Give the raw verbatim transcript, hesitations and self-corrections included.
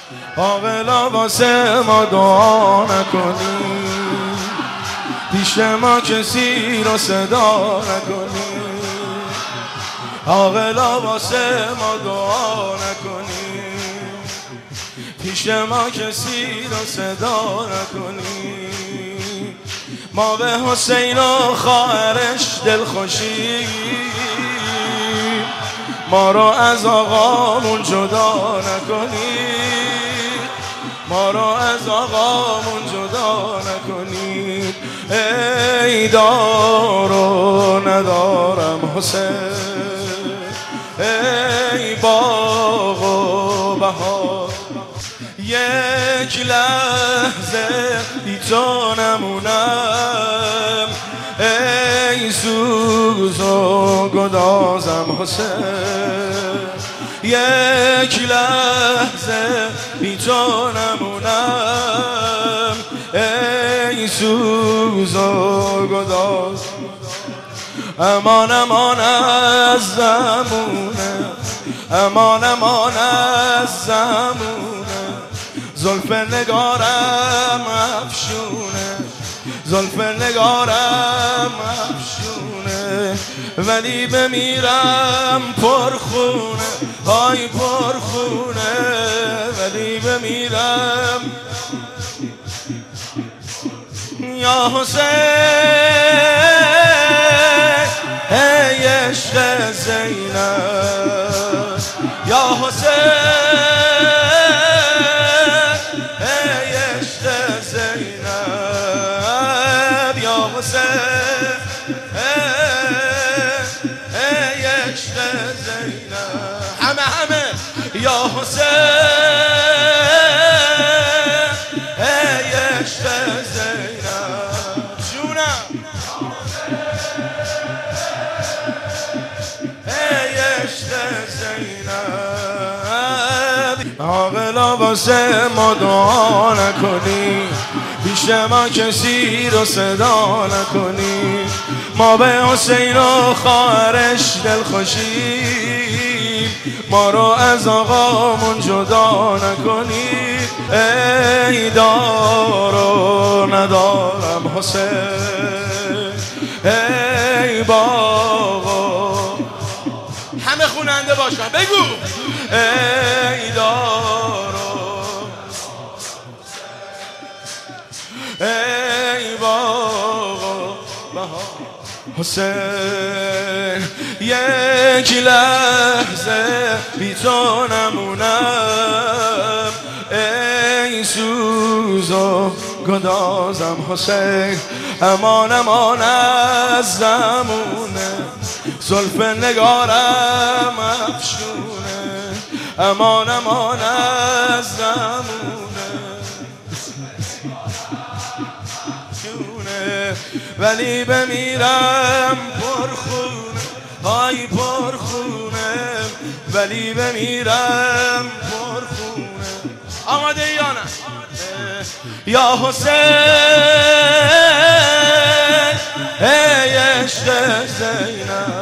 عاقلا واسه ما دعا نکنی، پیش ما کسی رو صدا نکنی. عاقلا واسه ما دعا نکنی، پیش ما کسی رو صدا نکنی. ما به حسین و خواهرش دلخوشی، ما رو از آقامون جدا نکنی، ما رو از آقامون جدا نکنی. ای دار و ندارم حسین، ای باغ و بهار، یک لحظه بی تو نمونم. ای سوز و گدازم حسین، یک لحظه بی تو نمونم. ای سوز و گداز، امان امان از زمونه، امان امان از زمونه. زلف نگارم افشونه، زلف نگارم افشونه. ولی بمیرم پرخونه، های پرخونه. ولی بمیرم یا حسین، ای عشق زینب یا حسین، ای عشق زینب یا حسین، ای عشق زینب. همه همه یا حسین، ای عشق زینب جونم، ای عشق زینب. عاقلا واسه ما دعا نکنی، پیش ما کسی رو صدا نکنی. ما به حسین و خواهرش دلخوشی، ما رو از آقامون جدا نکنی. ای دار و ندارم حسین، ای باغ. همه خوننده باشن بگو ای دار ای باغ حسین. یک لحظه بی تو نمونم. ای سوز و گدازم حسین، امان امان از زمونه. زلف نگارم افشونه، امان امان از زمونه. ولی بمیرم پرخونه، های پرخونه. ولی بمیرم پرخونه. آماده یا نه؟ یا حسین، ای عشق زینب